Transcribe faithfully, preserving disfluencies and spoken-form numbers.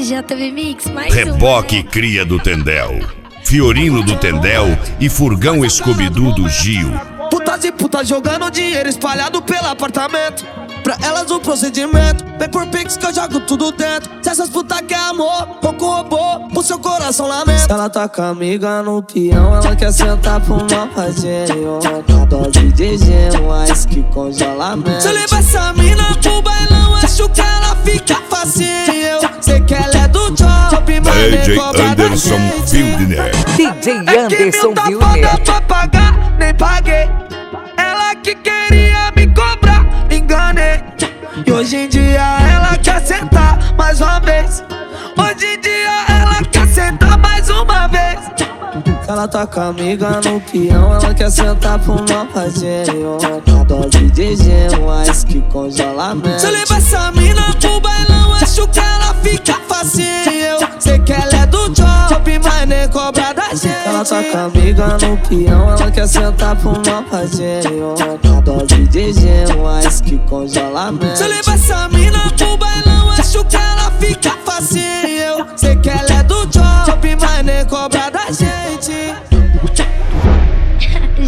J V Mix, mais Reboque um, né? Cria do Tendel, Fiorino do Tendel e Furgão Scooby-Doo do Gil. Putas e putas jogando dinheiro espalhado pelo apartamento. Pra elas o procedimento vem por pix que eu jogo tudo dentro. Se essas putas quer amor, ou com robô, o seu coração lamenta. Se ela tá com a amiga no peão, ela quer sentar pro mal fazenho. Uma dose de gelo, ice que congelamento. Se eu levar essa mina pro bailão, acho que ela fica facinho. Sei que ela é do job, mas D nem J cobra da Anderson gente. Fildner. D J Anderson É que Fildner. me tá pra pagar, nem paguei. Ela que queria me cobrar, enganei. E hoje em dia ela quer sentar mais uma vez. Hoje em dia ela quer sentar mais uma vez. Se ela tá com a amiga no peão, ela quer sentar pro mal fazenho. Uma dose de gelo, ice que congelamento. Se eu levar essa mina pro bailão, acho que ela fica facinho. Sei que ela é do job, mas nem cobra da gente. Ela tá com a amiga no peão, ela quer sentar pro mal fazenho. Uma dose de gelo, ice que congelamento. Se eu levar essa mina